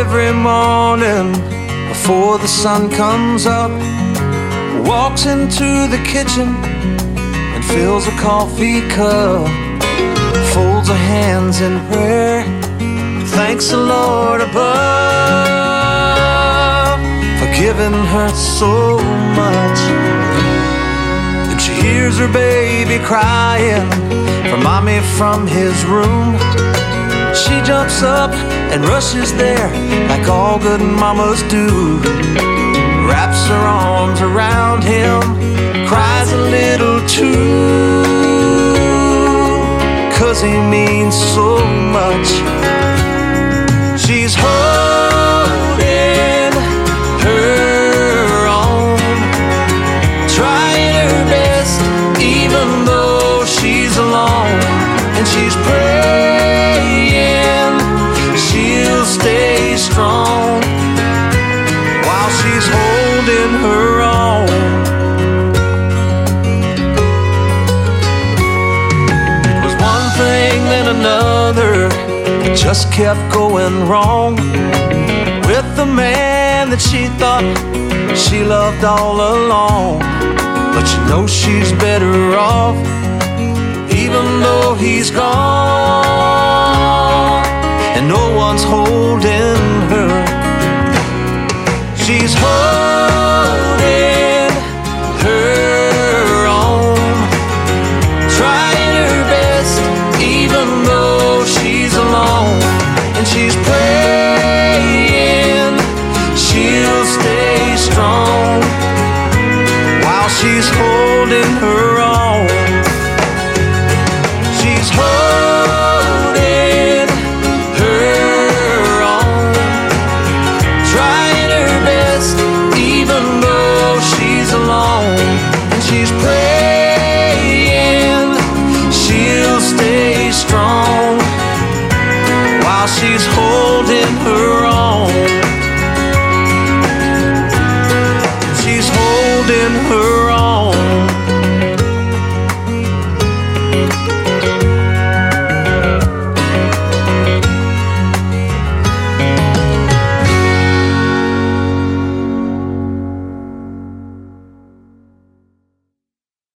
every morning before the sun comes up, walks into the kitchen and fills a coffee cup, folds her hands in prayer, thanks the Lord above for giving her so much. Then she hears her baby crying for mommy from his room. She jumps up and rushes there like all good mamas do, wraps her arms around him, cries a little too, 'cause he means so much. She's holding her own, trying her best even though she's alone, and she's praying she'll stay strong while she's holding her own. It was one thing then another, it just kept going wrong with the man that she thought she loved all along. But you know she's better off even though he's gone, and no one's holding her. She's holding her own, trying her best even though she's alone, and she's praying she'll stay strong while she's holding her own. She's holding her own, trying her best even though she's alone, and she's praying she'll stay strong while she's holding her own. She's holding her